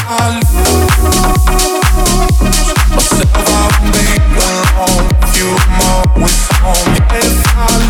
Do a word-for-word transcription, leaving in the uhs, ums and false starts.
Myself, I won't be alone. You, I'm always home. If I